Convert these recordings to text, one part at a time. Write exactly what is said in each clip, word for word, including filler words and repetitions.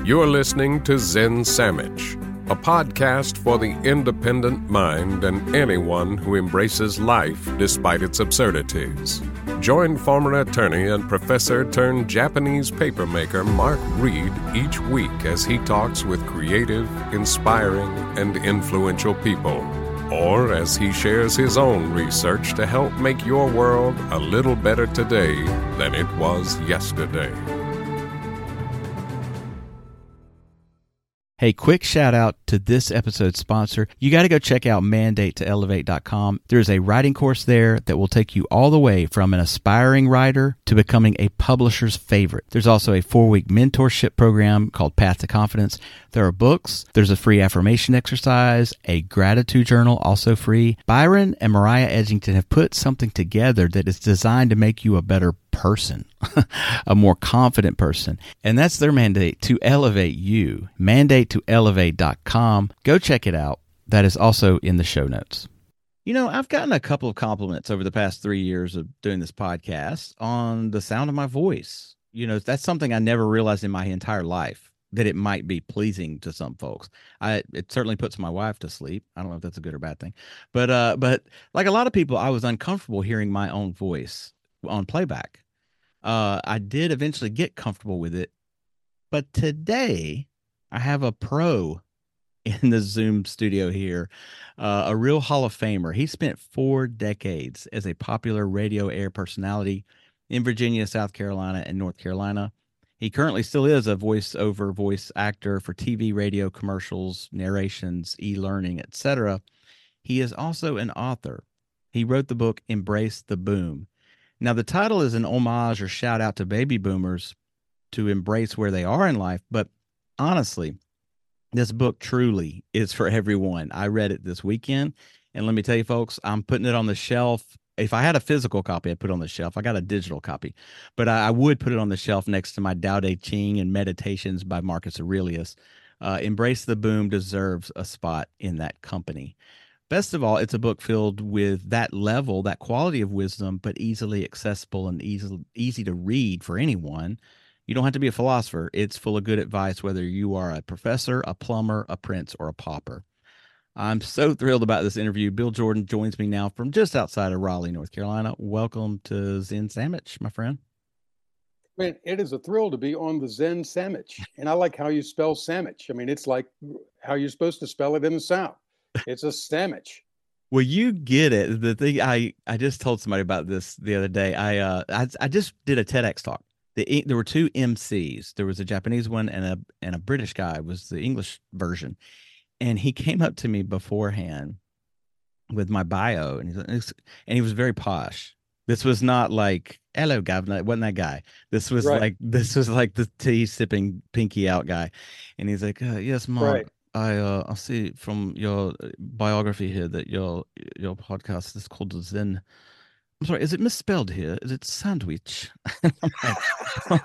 You're listening to Zen Sandwich, a podcast for the independent mind and anyone who embraces life despite its absurdities. Join former attorney and professor turned Japanese papermaker Mark Reed each week as he talks with creative, inspiring, and influential people, or as he shares his own research to help make your world a little better today than it was yesterday. Hey, quick shout out to this episode's sponsor. You got to go check out mandate to elevate dot com. There's a writing course there that will take you all the way from an aspiring writer to becoming a publisher's favorite. There's also a four-week mentorship program called Path to Confidence. There are books. There's a free affirmation exercise, a gratitude journal, also free. Byron and Mariah Edgington have put something together that is designed to make you a better person, a more confident person. And that's their mandate, to elevate you. mandate to elevate dot com. Go check it out. That is also in the show notes. You know, I've gotten a couple of compliments over the past three years of doing this podcast on the sound of my voice. You know, that's something I never realized in my entire life, that it might be pleasing to some folks. I it certainly puts my wife to sleep. I don't know if that's a good or bad thing. But uh, but like a lot of people, I was uncomfortable hearing my own voice on playback. Uh, I did eventually get comfortable with it, but today I have a pro in the Zoom studio here, uh, a real Hall of Famer. He spent four decades as a popular radio air personality in Virginia, South Carolina, and North Carolina. He currently still is a voice-over voice actor for T V, radio, commercials, narrations, e-learning, et cetera. He is also an author. He wrote the book Embrace the Boom. Now, the title is an homage or shout out to baby boomers to embrace where they are in life. But honestly, this book truly is for everyone. I read it this weekend. And let me tell you, folks, I'm putting it on the shelf. If I had a physical copy, I'd put it on the shelf. I got a digital copy. But I, I would put it on the shelf next to my Tao Te Ching and Meditations by Marcus Aurelius. Uh, Embrace the Boom deserves a spot in that company. Best of all, it's a book filled with that level, that quality of wisdom, but easily accessible and easy, easy to read for anyone. You don't have to be a philosopher. It's full of good advice, whether you are a professor, a plumber, a prince, or a pauper. I'm so thrilled about this interview. Bill Jordan joins me now from just outside of Raleigh, North Carolina. Welcome to Zen Sandwich, my friend. Man, it is a thrill to be on the Zen Sandwich. And I like how you spell sandwich. I mean, it's like how you're supposed to spell it in the South. It's a sandwich. Well, you get it. The thing I, I just told somebody about this the other day. I uh I, I just did a TEDx talk. The, there were two M Cs. There was a Japanese one and a and a British guy was the English version. And he came up to me beforehand with my bio, and he's and he was very posh. This was not like, hello, governor. It wasn't that guy. This was right. like this was like the tea sipping pinky out guy. And he's like, uh, yes, Mark. Right. I uh I see from your biography here that your your podcast is called Zen. I'm sorry, is it misspelled here? Is it sandwich? I'm like,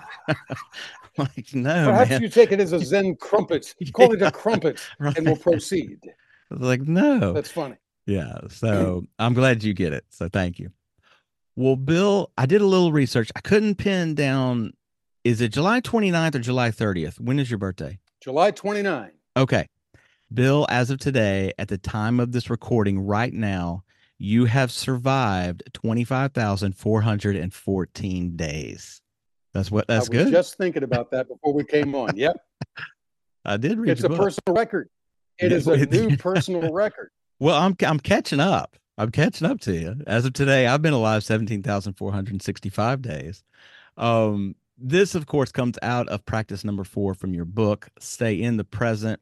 like, no, Perhaps man. you take it as a Zen crumpet. Call it a crumpet, right. And we'll proceed. I was like, no. That's funny. Yeah, so I'm glad you get it. So thank you. Well, Bill, I did a little research. I couldn't pin down, is it July twenty-ninth or July thirtieth? When is your birthday? July twenty-ninth. Okay. Bill, as of today, at the time of this recording right now, you have survived twenty-five thousand four hundred fourteen days. That's what that's good. I was good. Just thinking about that before we came on. Yep. I did read It's a book. personal record. It is a new personal record. Well, I'm I'm catching up. I'm catching up to you. As of today, I've been alive seventeen thousand four hundred sixty-five days. Um, this, of course, comes out of practice number four from your book, Stay in the Present.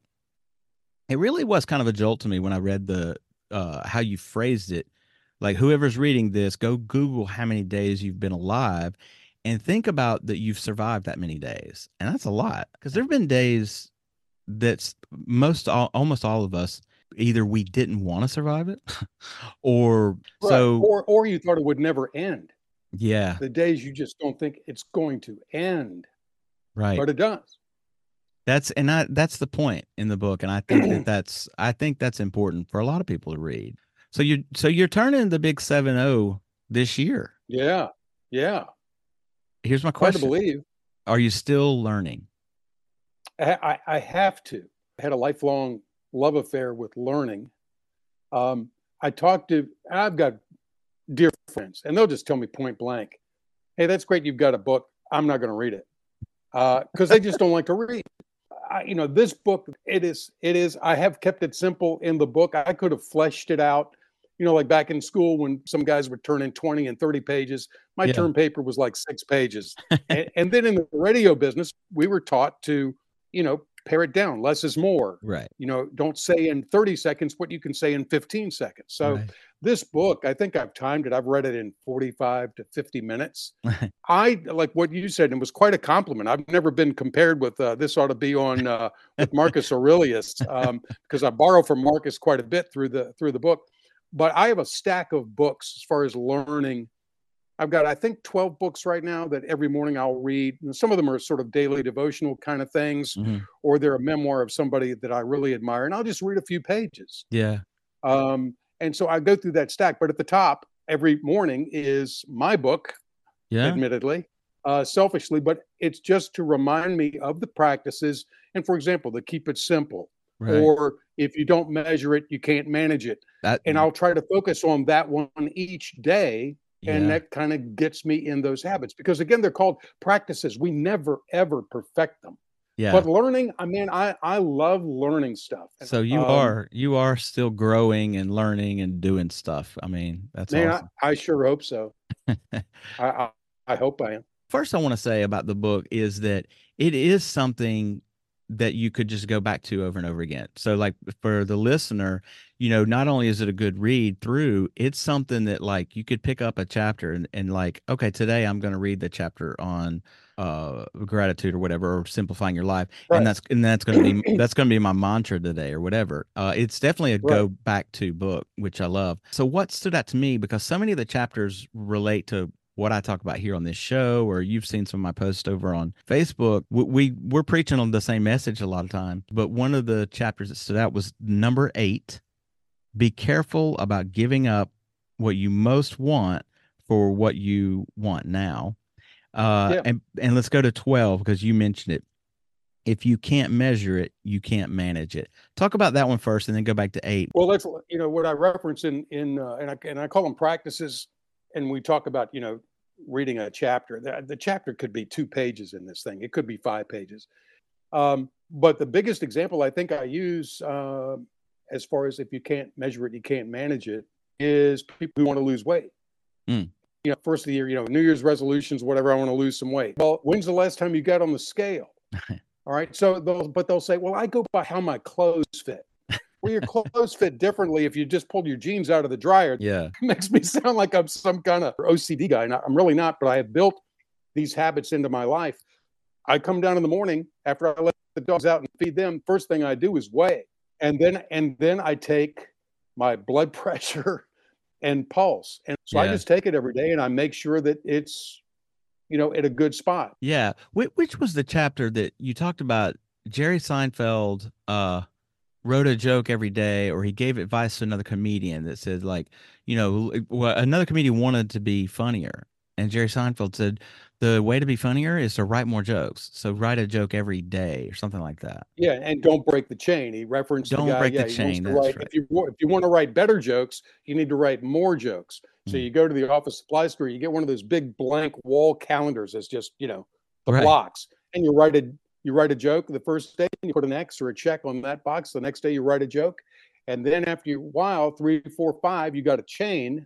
It really was kind of a jolt to me when I read the uh, how you phrased it. Like, whoever's reading this, go Google how many days you've been alive and think about that you've survived that many days. And that's a lot, because there have been days that's most all, almost all of us, either we didn't want to survive it or right. so or or you thought it would never end. Yeah. The days you just don't think it's going to end. Right. But it does. That's and I, that's the point in the book, and I think that that's I think that's important for a lot of people to read. So you so you're turning the big seven zero this year. Yeah, yeah. Here's my question: Hard to believe. Are you still learning? I, I have to. I had a lifelong love affair with learning. Um, I talked to, I've got dear friends, and they'll just tell me point blank, "Hey, that's great. You've got a book. I'm not going to read it," because uh, they just don't like to read. I, you know, this book, it is, it is. I have kept it simple in the book. I could have fleshed it out. You know, like back in school when some guys would turn in twenty and thirty pages, my Yeah. term paper was like six pages. and, and then in the radio business, we were taught to, you know, pare it down. Less is more. Right. You know, don't say in thirty seconds what you can say in fifteen seconds. So Right. this book, I think I've timed it. I've read it in forty-five to fifty minutes. I like what you said, and it was quite a compliment. I've never been compared with uh, this ought to be on uh, with Marcus Aurelius, um, because I borrow from Marcus quite a bit through the through the book. But I have a stack of books as far as learning. I've got, I think, twelve books right now that every morning I'll read. And some of them are sort of daily devotional kind of things, Mhm. or they're a memoir of somebody that I really admire. And I'll just read a few pages. Yeah. Um, and so I go through that stack. But at the top every morning is my book, Yeah. admittedly, uh, selfishly, but it's just to remind me of the practices. And for example, to keep it simple. Right. Or if you don't measure it, you can't manage it. That, And I'll try to focus on that one each day. And yeah. that kind of gets me in those habits because, again, they're called practices. We never, ever perfect them. Yeah. But learning, I mean, I, I love learning stuff. So you Um, are you are still growing and learning and doing stuff. I mean, that's man, awesome. I, I sure hope so. I, I I hope I am. First, I want to say about the book is that it is something that you could just go back to over and over again. So like for the listener, you know, not only is it a good read through, it's something that like you could pick up a chapter and, and like, okay, today I'm going to read the chapter on uh gratitude or whatever, or simplifying your life. Right. And that's, and that's going to be, that's going to be my mantra today or whatever. Uh, it's definitely a go Right. back to book, which I love. So what stood out to me, because so many of the chapters relate to what I talk about here on this show, or you've seen some of my posts over on Facebook, we, we we're preaching on the same message a lot of times. But one of the chapters that stood out was number eight. Be careful about giving up what you most want for what you want now. Uh, Yeah. and, and let's go to twelve, because you mentioned it. If you can't measure it, you can't manage it. Talk about that one first and then go back to eight. Well, that's, you know, what I reference in, in uh, and, I, and I call them practices. And we talk about, you know, reading a chapter. The, the chapter could be two pages in this thing. It could be five pages. Um, but the biggest example I think I use, uh, as far as if you can't measure it, you can't manage it, is people who want to lose weight. Mm. You know, first of the year, you know, New Year's resolutions, whatever, I want to lose some weight. Well, when's the last time you got on the scale? All right. So they'll, but they'll say, well, I go by how my clothes fit. Well, your clothes fit differently if you just pulled your jeans out of the dryer. Yeah. It makes me sound like I'm some kind of O C D guy. And I'm really not, but I have built these habits into my life. I come down in the morning after I let the dogs out and feed them. First thing I do is weigh. And then, and then I take my blood pressure and pulse. And so Yeah. I just take it every day and I make sure that it's, you know, at a good spot. Yeah. Which, which was the chapter that you talked about? Jerry Seinfeld, uh, wrote a joke every day, or he gave advice to another comedian that said, like, you know, well, another comedian wanted to be funnier. And Jerry Seinfeld said, the way to be funnier is to write more jokes. So write a joke every day or something like that. Yeah. And don't break the chain. He referenced Don't the guy. break Yeah, the he wants chain. to That's write, right. if you, wa- if you want to write better jokes, you need to write more jokes. So Mm. you go to the office supply store, you get one of those big blank wall calendars that's just, you know, the Right. blocks, and you write a, you write a joke the first day, and you put an X or a check on that box. The next day you write a joke. And then after a while, three, four, five, you got a chain,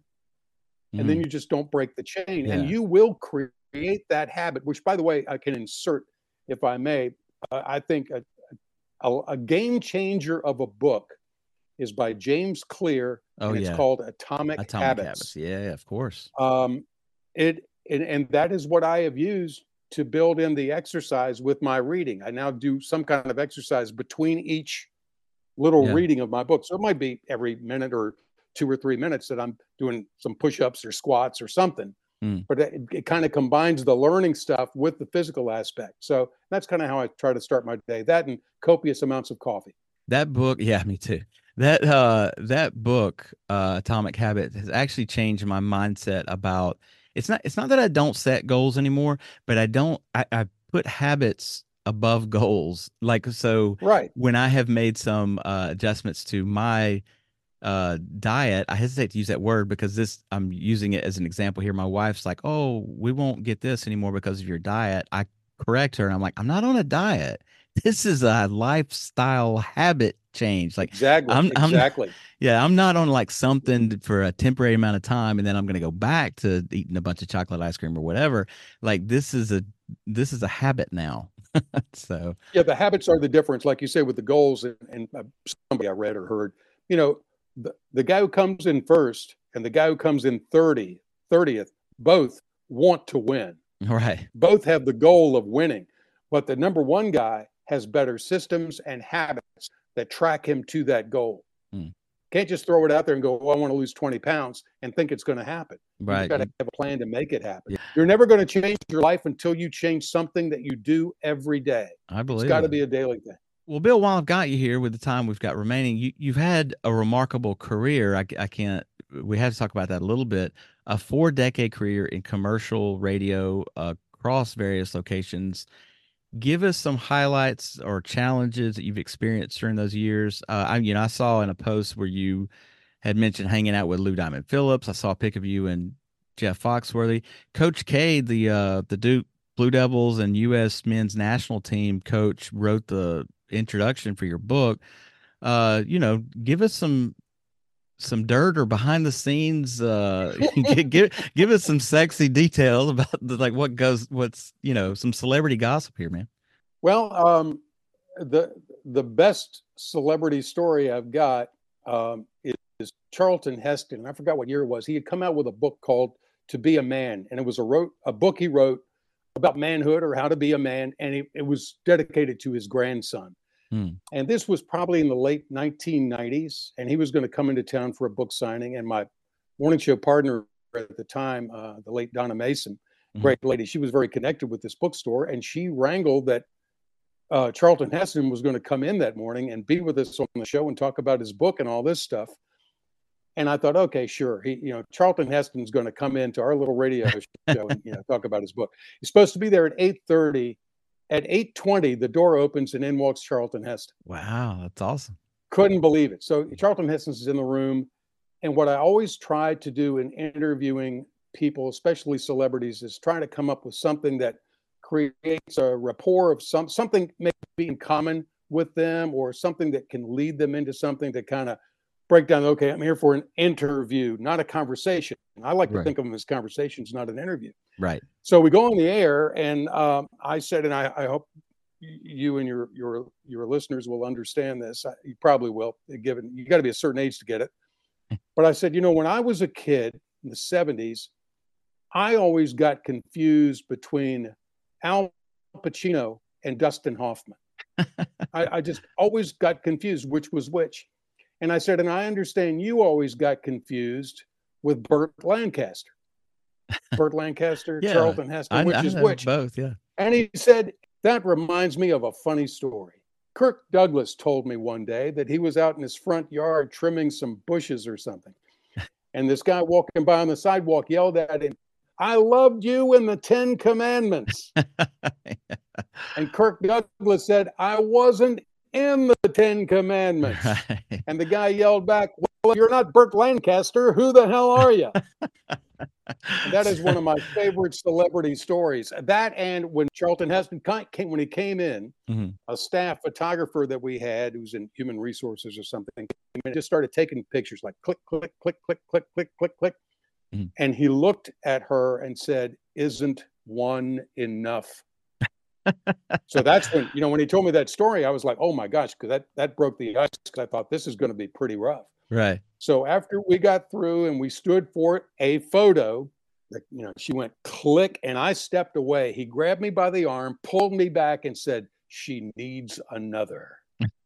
and then Mm. you just don't break the chain. Yeah. And you will create that habit, which, by the way, I can insert, if I may. Uh, I think a, a, a game changer of a book is by James Clear, Oh, and it's yeah. called Atomic, Atomic Habits. Habits. Yeah, of course. Um, it and, and that is what I have used to build in the exercise with my reading. I now do some kind of exercise between each little Yeah. reading of my book. So it might be every minute or two or three minutes that I'm doing some push-ups or squats or something. Mm. But it, it kind of combines the learning stuff with the physical aspect. So that's kind of how I try to start my day. That and copious amounts of coffee. That book, yeah, me too. That uh that book, uh Atomic Habit, has actually changed my mindset about it's not it's not that I don't set goals anymore, but I don't I, I put habits above goals. Like, so Right. when I have made some uh, adjustments to my uh, diet, I hesitate to use that word because this, I'm using it as an example here. My wife's like, oh, we won't get this anymore because of your diet. I correct her and I'm like, I'm not on a diet. This is a lifestyle habit change. Like Exactly. I'm, I'm, Exactly. yeah, I'm not on like something for a temporary amount of time and then I'm going to go back to eating a bunch of chocolate ice cream or whatever. Like this is a, this is a habit now. So, Yeah, the habits are the difference, like you say, with the goals. And, and uh, somebody I read or heard, you know, the, the guy who comes in first and the guy who comes in thirty, thirtieth, both want to win. right. Both have the goal of winning. But the number one guy has better systems and habits that track him to that goal. Hmm. Can't just throw it out there and go, well, I want to lose twenty pounds and think it's going to happen. Right. You've got to have a plan to make it happen. Yeah. You're never going to change your life until you change something that you do every day. I believe It's got to it. be a daily thing. Well, Bill, while I've got you here with the time we've got remaining, you, you've had a remarkable career. I, I can't, we have to talk about that a little bit. A four decade career in commercial radio uh, across various locations. Give us some highlights or challenges that you've experienced during those years. Uh, I, you know, I saw in a post where you had mentioned hanging out with Lou Diamond Phillips. I saw a pic of you and Jeff Foxworthy. Coach K, the uh, the Duke Blue Devils and U S men's national team coach, wrote the introduction for your book. Uh, you know, give us some some dirt or behind the scenes. Uh, give, give give us some sexy details about the, like what goes, what's you know, some celebrity gossip here, man. Well, um, the the best celebrity story I've got um, is, is Charlton Heston. I forgot what year it was. He had come out with a book called "To Be a Man," and it was a wrote a book he wrote about manhood or how to be a man, and it, it was dedicated to his grandson. Hmm. And this was probably in the late nineteen nineties, and he was going to come into town for a book signing. And my morning show partner at the time, uh, the late Donna Mason, Mhm. great lady, she was very connected with this bookstore, and she wrangled that uh, Charlton Heston was going to come in that morning and be with us on the show and talk about his book and all this stuff. And I thought, okay, sure. He, you know, Charlton Heston's going to come into our little radio show and you know talk about his book. He's supposed to be there at eight thirty. At eight twenty, the door opens and in walks Charlton Heston. Wow, that's awesome. Couldn't believe it. So Charlton Heston's in the room. And what I always try to do in interviewing people, especially celebrities, is trying to come up with something that creates a rapport of some something maybe in common with them or something that can lead them into something to kind of break down, okay, I'm here for an interview, not a conversation. I like to Right. think of them as conversations, not an interview. Right. So we go on the air, and um, I said, and I, I hope you and your your your listeners will understand this. I, you probably will, given you got to be a certain age to get it. But I said, you know, when I was a kid in the seventies, I always got confused between Al Pacino and Dustin Hoffman. I, I just always got confused which was which. And I said, and I understand you always got confused with Burt Lancaster. Burt Lancaster, Yeah, Charlton Heston, I, which I is know which. both. Yeah. And he said, that reminds me of a funny story. Kirk Douglas told me one day that he was out in his front yard trimming some bushes or something. And this guy walking by on the sidewalk yelled at him, I loved you in the Ten Commandments. And Kirk Douglas said, I wasn't in the Ten Commandments. Right. And the guy yelled back, well, you're not Burt Lancaster. Who the hell are you? And that is one of my favorite celebrity stories. That and when Charlton Heston came, when he came in, mm-hmm. a staff photographer that we had who's in human resources or something, and just started taking pictures like click, click, click, click, click, click, click, click. Mm-hmm. And he looked at her and said, isn't one enough? So that's when, you know, when he told me that story, I was like, oh my gosh, because that, that broke the ice, because I thought this is going to be pretty rough. Right. So after we got through and we stood for a photo, you know, she went click and I stepped away. He grabbed me by the arm, pulled me back and said, she needs another.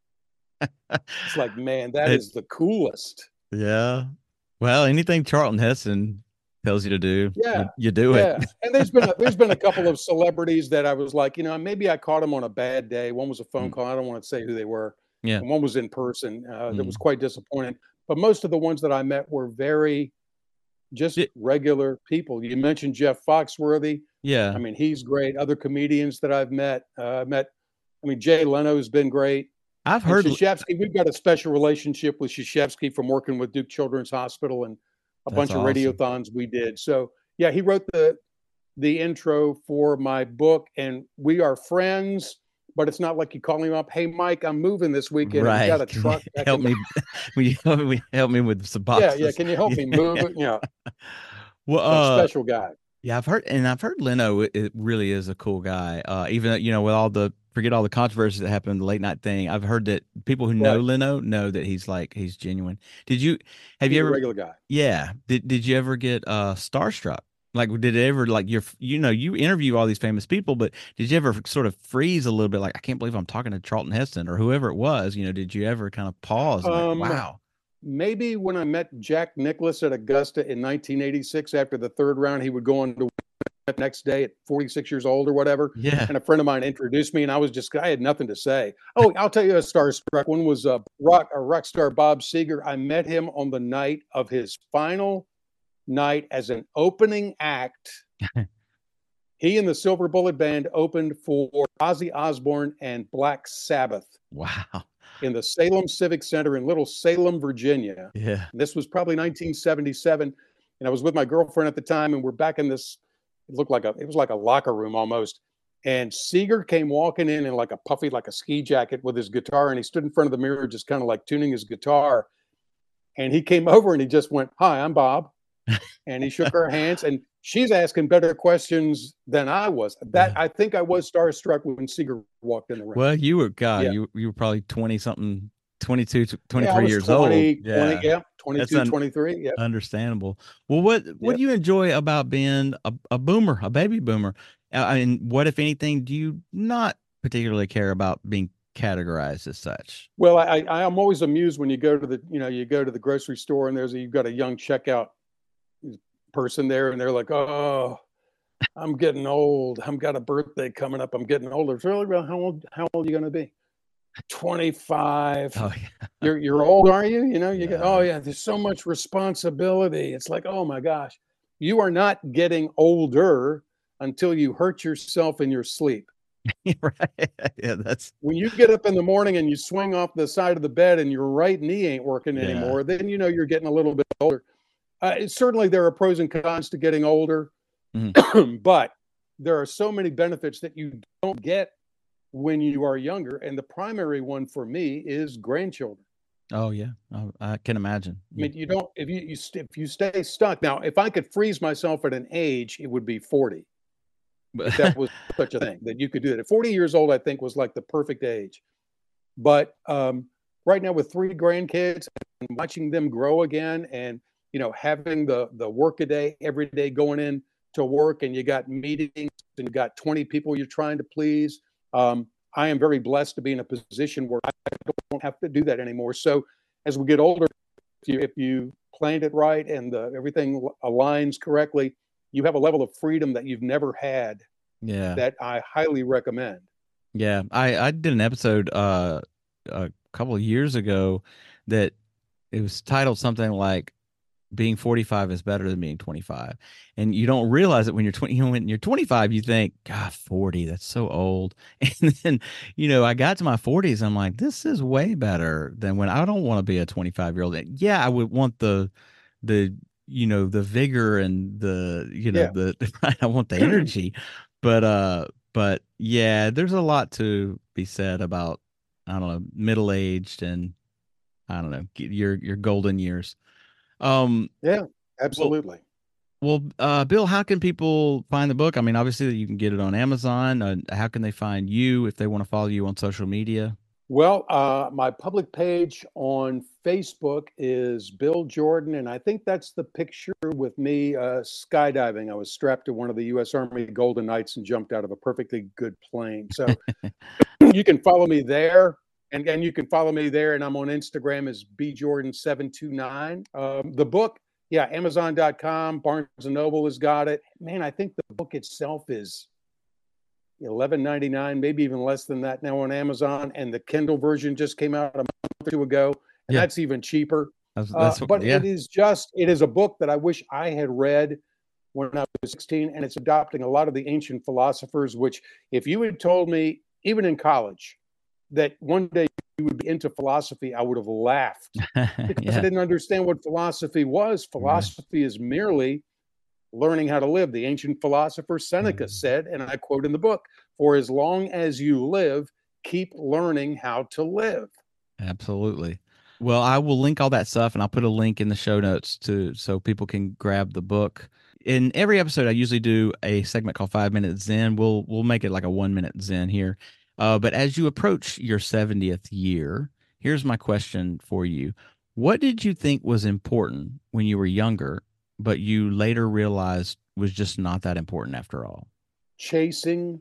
It's like, man, that it, is the coolest. Yeah. Well, anything Charlton Heston tells you to do, yeah, you, you do yeah. it. And there's been a, there's been a couple of celebrities that I was like, you know, maybe I caught them on a bad day. One was a phone mm. call. I don't want to say who they were. Yeah. And one was in person. Uh, mm. That was quite disappointing. But most of the ones that I met were very just it, regular people. You mentioned Jeff Foxworthy. Yeah. I mean, he's great. Other comedians that I've met, uh, I met I mean, Jay Leno's been great. I've And heard Krzyzewski, we've got a special relationship with Krzyzewski from working with Duke Children's Hospital and a That's bunch of awesome. radiothons we did. So yeah, he wrote the the intro for my book, and we are friends. But it's not like you call him up, hey Mike, I'm moving this weekend. Right. Have you got a Can truck? you that help can- me. Will you help me, help me with some Yeah, boxes? yeah. Can you help me move it? Yeah, Well, so uh, special guy. yeah, I've heard, and I've heard Leno. It, it really is a cool guy. Uh, even you know, with all the forget all the controversies that happened, the late night thing. I've heard that people who know Right. Leno know that he's like he's genuine. Did you have He's you a ever? regular guy. Yeah. Did Did you ever get uh starstruck? Like, did it ever like you're you know you interview all these famous people, but did you ever sort of freeze a little bit? Like, I can't believe I'm talking to Charlton Heston or whoever it was. You know, did you ever kind of pause and like, Um, wow? Maybe when I met Jack Nicklaus at Augusta in nineteen eighty-six, after the third round, he would go on to the next day at forty-six years old or whatever. Yeah. And a friend of mine introduced me, and I was just, I had nothing to say. Oh, I'll tell you a starstruck one was uh, rock, a rock star Bob Seger. I met him on the night of his final night as an opening act. He and the Silver Bullet Band opened for Ozzy Osbourne and Black Sabbath Wow. in the Salem Civic Center in Little Salem, Virginia. Yeah. And this was probably nineteen seventy-seven. And I was with my girlfriend at the time, and we're back in this, it looked like a, it was like a locker room almost. And Seeger came walking in in like a puffy, like a ski jacket with his guitar. And he stood in front of the mirror, just kind of like tuning his guitar. And he came over and he just went, hi, I'm Bob. And he shook her hands, and she's asking better questions than I was. That Yeah. I think I was starstruck when Seeger walked in the room. Well, you were God. Yeah. You you were probably twenty something, twenty-two, Yeah, I twenty-three was years twenty, old. twenty, Yeah. yeah, twenty-two, un- twenty-three. Yeah. Understandable. Well, what what Yep. do you enjoy about being a, a boomer, a baby boomer? Uh, I mean, what if anything do you not particularly care about being categorized as such? Well, I, I I'm always amused when you go to the, you know, you go to the grocery store and there's a, you've got a young checkout person there, and they're like, oh, I'm getting old. I've got a birthday coming up. I'm getting older. It's really, well, how old, how old are you going to be? twenty-five. Oh yeah. You're, you're old, are you? You know, you get, Yeah. oh yeah, there's so much responsibility. It's like, oh my gosh, you are not getting older until you hurt yourself in your sleep. Right. Yeah, that's When you get up in the morning and you swing off the side of the bed and your right knee ain't working Yeah. anymore, then you know you're getting a little bit older. Uh, it- certainly, there are pros and cons to getting older, but there are so many benefits that you don't get when you are younger. And the primary one for me is grandchildren. oh yeah. Oh, I can imagine. I mean, you don't, if you, you st- if you stay stuck. Now, if I could freeze myself at an age, it would be forty. If that was such a thing that you could do that. At forty years old, I think was like the perfect age. But um, right now, with three grandkids and watching them grow again, and you know, having the the work a day every day going in to work, and you got meetings and you got twenty people you're trying to please. Um, I am very blessed to be in a position where I don't have to do that anymore. So as we get older, if you, if you planned it right and the, everything aligns correctly, you have a level of freedom that you've never had Yeah. that I highly recommend. Yeah, I I did an episode uh a couple of years ago that it was titled something like being forty-five is better than being twenty-five. And you don't realize it when you're twenty, you know, when you're twenty-five, you think, God, forty, that's so old. And then, you know, I got to my forties, I'm like, this is way better than when I don't want to be a twenty-five year old. Yeah, I would want the the you know, the vigor and the, you know, Yeah. the I want the energy. But uh but yeah, there's a lot to be said about, I don't know, middle aged and I don't know, your your golden years. Um, Yeah, absolutely. well, uh, Bill, how can people find the book? I mean, obviously you can get it on Amazon. Uh, how can they find you if they want to follow you on social media? Well, uh, my public page on Facebook is Bill Jordan, and I think that's the picture with me uh, skydiving. I was strapped to one of the U S Army Golden Knights and jumped out of a perfectly good plane. So you can follow me there, and, and you can follow me there, and I'm on Instagram as B Jordan seven two nine. Um, the book, yeah, Amazon dot com, Barnes and Noble has got it. Man, I think the book itself is eleven ninety-nine, maybe even less than that now on Amazon, and the Kindle version just came out a month or two ago, and Yeah. that's even cheaper. That's, Uh, that's but yeah. it is just, it is a book that I wish I had read when I was sixteen, and it's adopting a lot of the ancient philosophers, which if you had told me even in college, that one day you would be into philosophy, I would have laughed because Yeah. I didn't understand what philosophy was. Philosophy is merely learning how to live. The ancient philosopher Seneca Mhm. said, and I quote in the book, "For as long as you live, keep learning how to live." Absolutely. Well, I will link all that stuff, and I'll put a link in the show notes to so people can grab the book. In every episode, I usually do a segment called Five Minute Zen. We'll we'll make it like a one minute Zen here. Uh, but as you approach your seventieth year, here's my question for you: what did you think was important when you were younger, but you later realized was just not that important after all? Chasing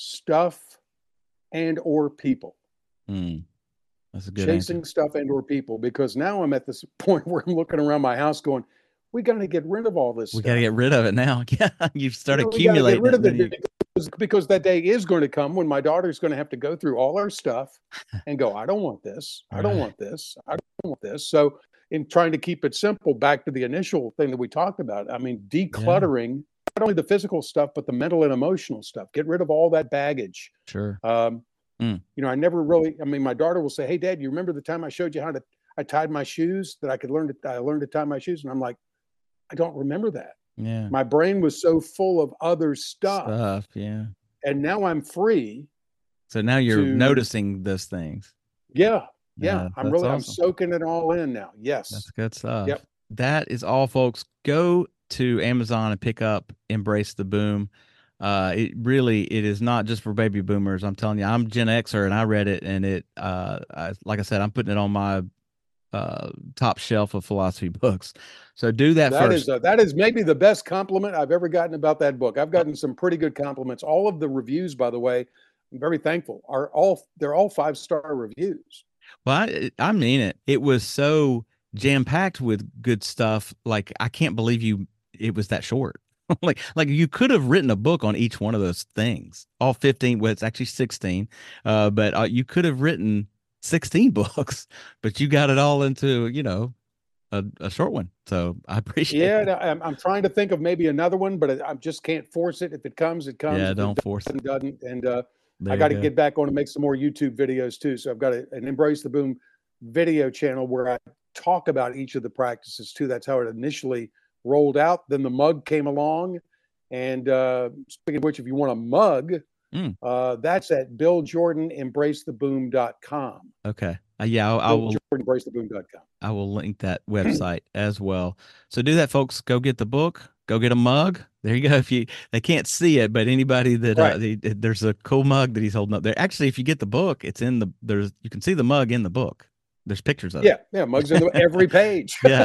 stuff and or people. Mm, that's a good Chasing answer. stuff and or people, because now I'm at this point where I'm looking around my house going, we got to get rid of all this We got to stuff. get rid of it now. Yeah, you start You know, we got to get accumulating rid it, of and then it you because, because that day is going to come when my daughter's going to have to go through all our stuff and go, I don't want this. I don't Right. want this. I don't want this. So in trying to keep it simple, back to the initial thing that we talked about, I mean, decluttering not only the physical stuff, but the mental and emotional stuff. Get rid of all that baggage. Sure. Um, Mm. You know, I never really, I mean, my daughter will say, hey, Dad, you remember the time I showed you how to, I tied my shoes, that I could learn to, I learned to tie my shoes. And I'm like, I don't remember that. Yeah. My brain was so full of other stuff. Stuff. Yeah. And now I'm free So now you're to, noticing those things. yeah, yeah. Uh, I'm that's really, I'm awesome. soaking it all in now. Yes. That's good stuff. Yep. That is all, folks. Go to Amazon and pick up Embrace the Boom. Uh, it really, it is not just for baby boomers. I'm telling you, I'm Gen Xer and I read it, and it, uh, I, like I said, I'm putting it on my uh, top shelf of philosophy books. So do that, That first. is, a, that is maybe the best compliment I've ever gotten about that book. I've gotten some pretty good compliments. All of the reviews, by the way, I'm very thankful, are all, they're all five-star reviews. Well, I, I mean it. It was so jam packed with good stuff. Like, I can't believe you, it was that short. like, like you could have written a book on each one of those things. All fifteen. Well, it's actually sixteen. Uh, but uh, you could have written sixteen books, but you got it all into, you know, a, a short one. So I appreciate Yeah, it. no, I'm, I'm trying to think of maybe another one, but I, I just can't force it. If it comes, it comes. Yeah, If don't it force it. doesn't, doesn't. And uh, There I you got to go. get back on and make some more YouTube videos too. So I've got a, an Embrace the Boom video channel where I talk about each of the practices too. That's how it initially rolled out. Then the mug came along. And uh, speaking of which, if you want a mug, Mm. uh, that's at bill jordan embrace the boom dot com. Okay. Uh, yeah, I, I bill will. jordan embrace the boom dot com. I will link that website as well. So do that, folks. Go get the book. Go get a mug. There you go. If you, they can't see it, but anybody that Right. uh, the, there's a cool mug that he's holding up there. Actually, if you get the book, it's in the there's you can see the mug in the book. There's pictures of Yeah, it. yeah, mugs in the, every page. Yeah.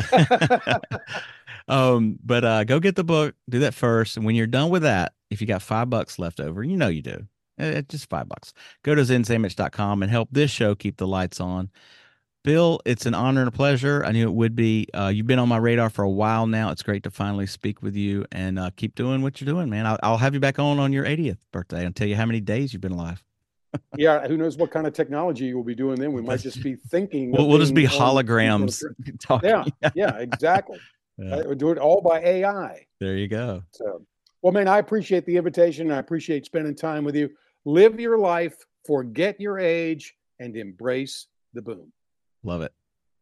um, but uh, go get the book. Do that first, and when you're done with that, if you got five bucks left over, you know you do. Uh, just five bucks. Go to zen sandwich dot com and help this show keep the lights on. Bill, it's an honor and a pleasure. I knew it would be. Uh, you've been on my radar for a while now. It's great to finally speak with you, and uh, keep doing what you're doing, man. I'll, I'll have you back on on your eightieth birthday and tell you how many days you've been alive. Yeah, who knows what kind of technology you will be doing then? We might just be thinking. We'll, of we'll just be being on- holograms talking. Yeah, yeah, exactly. Yeah. Uh, we'll do it all by A I. There you go. So, well, man, I appreciate the invitation. I appreciate spending time with you. Live your life, forget your age, and embrace the boom. Love it.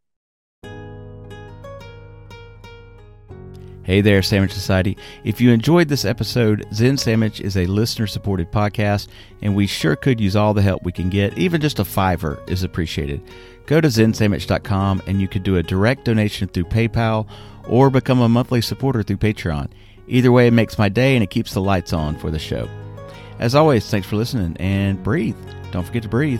Hey there, Sandwich Society. If you enjoyed this episode, Zen Sandwich is a listener-supported podcast, and we sure could use all the help we can get. Even just a fiver is appreciated. Go to zen sandwich dot com, and you could do a direct donation through PayPal or become a monthly supporter through Patreon. Either way, it makes my day, and it keeps the lights on for the show. As always, thanks for listening, and breathe. Don't forget to breathe.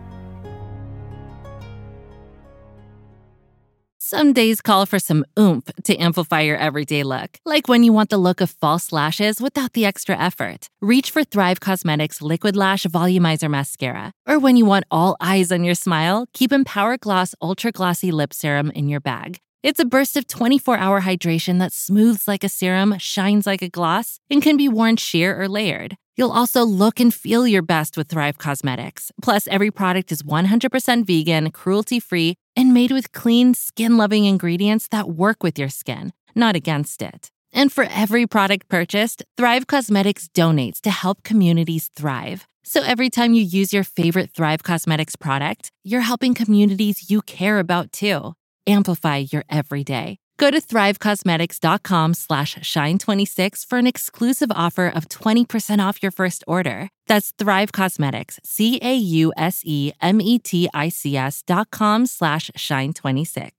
Some days call for some oomph to amplify your everyday look. Like when you want the look of false lashes without the extra effort. Reach for Thrive Causemetics Liquid Lash Volumizer Mascara. Or when you want all eyes on your smile, keep Empower Gloss Ultra Glossy Lip Serum in your bag. It's a burst of twenty-four hour hydration that smooths like a serum, shines like a gloss, and can be worn sheer or layered. You'll also look and feel your best with Thrive Causemetics. Plus, every product is one hundred percent vegan, cruelty-free, and made with clean, skin-loving ingredients that work with your skin, not against it. And for every product purchased, Thrive Causemetics donates to help communities thrive. So every time you use your favorite Thrive Cosmetics product, you're helping communities you care about too. Amplify your everyday. Go to thrivecosmetics.com slash shine twenty-six for an exclusive offer of twenty percent off your first order. That's Thrive Cosmetics, C A U S E M E T I C S dot com slash shine twenty-six.